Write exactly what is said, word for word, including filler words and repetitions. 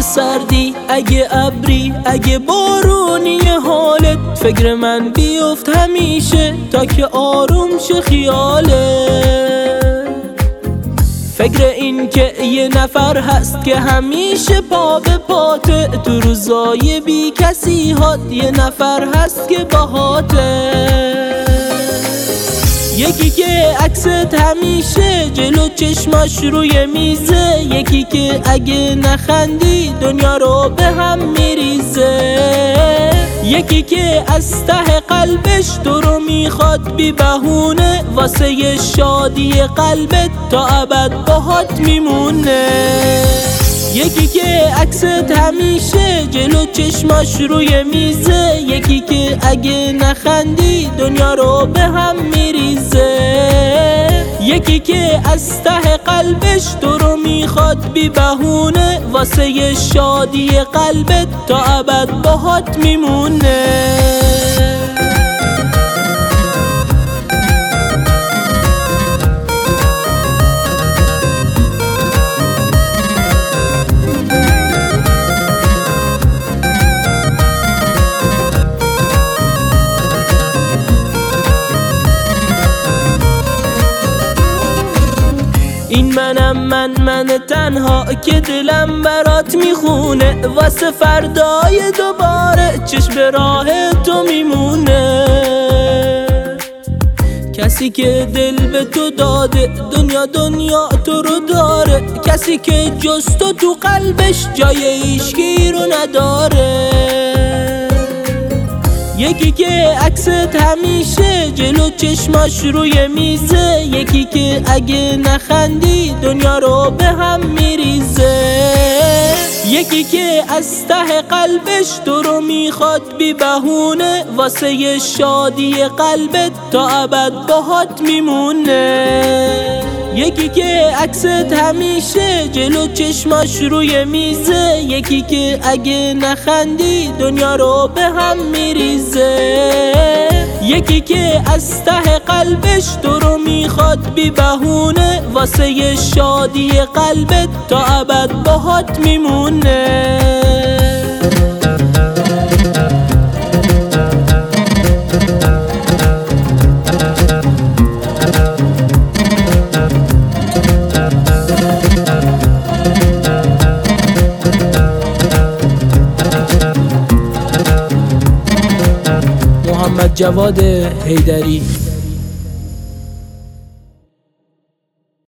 اگه سردی، اگه ابری، اگه بارونی حالت، فکر من بیفت همیشه تا که آروم شه خیالت. فکر این که یه نفر هست که همیشه پا به پاته، تو روزای بی کسی هات یه نفر هست که باهاته. یکی که عکست همیشه جلو چشماش روی میزه، یکی که اگه نخندی دنیا رو به هم میریزه، یکی که از ته قلبش تو رو میخواد بی بهونه، واسه شادی قلبت تا ابد باهات میمونه. یکی که عکست همیشه جلو چشماش روی میزه، یکی که اگه نخندی دنیا رو به هم میریزه، یکی که از ته قلبش تو رو میخواد بی بهونه، واسه شادی قلبت تا ابد باهات میمونه. این منم من من تنها که دلم برات میخونه، واسه فردای دوباره چشم به راه تو میمونه. کسی که دل به تو داده دنیا دنیا تو رو داره، کسی که جز تو تو قلبش جای هیچکی رو نداره. یکی که عکست همیشه جلو چشماش روی میزه، یکی که اگه نخندی دنیا رو به هم میریزه، یکی که از ته قلبش تو رو میخواد بی بهونه، واسه شادی قلبت تا ابد باهات میمونه. یکی که عکست همیشه جلو چشماش روی میزه، یکی که اگه نخندی دنیا رو به هم میریزه، یکی که از ته قلبش تو رو میخواد بی بهونه، واسه شادی قلبت تا ابد باهات میمونه. محمد جواد حیدری.